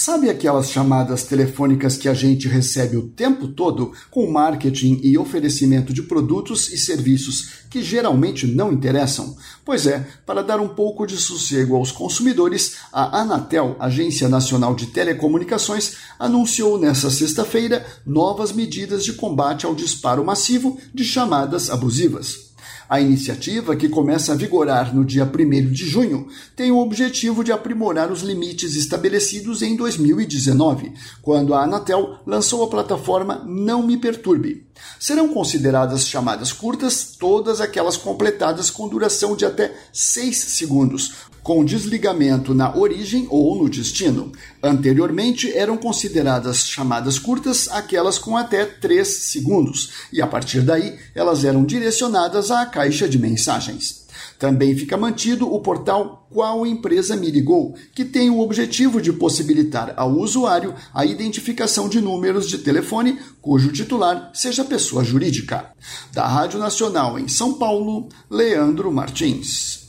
Sabe aquelas chamadas telefônicas que a gente recebe o tempo todo com marketing e oferecimento de produtos e serviços que geralmente não interessam? Pois é, para dar um pouco de sossego aos consumidores, a Anatel, Agência Nacional de Telecomunicações, anunciou nesta sexta-feira novas medidas de combate ao disparo massivo de chamadas abusivas. A iniciativa, que começa a vigorar no dia 1º de junho, tem o objetivo de aprimorar os limites estabelecidos em 2019, quando a Anatel lançou a plataforma Não Me Perturbe. Serão consideradas chamadas curtas todas aquelas completadas com duração de até 6 segundos, com desligamento na origem ou no destino. Anteriormente, eram consideradas chamadas curtas aquelas com até 3 segundos, e a partir daí elas eram direcionadas à caixa de mensagens. Também fica mantido o portal Qual Empresa Me Ligou, que tem o objetivo de possibilitar ao usuário a identificação de números de telefone cujo titular seja pessoa jurídica. Da Rádio Nacional em São Paulo, Leandro Martins.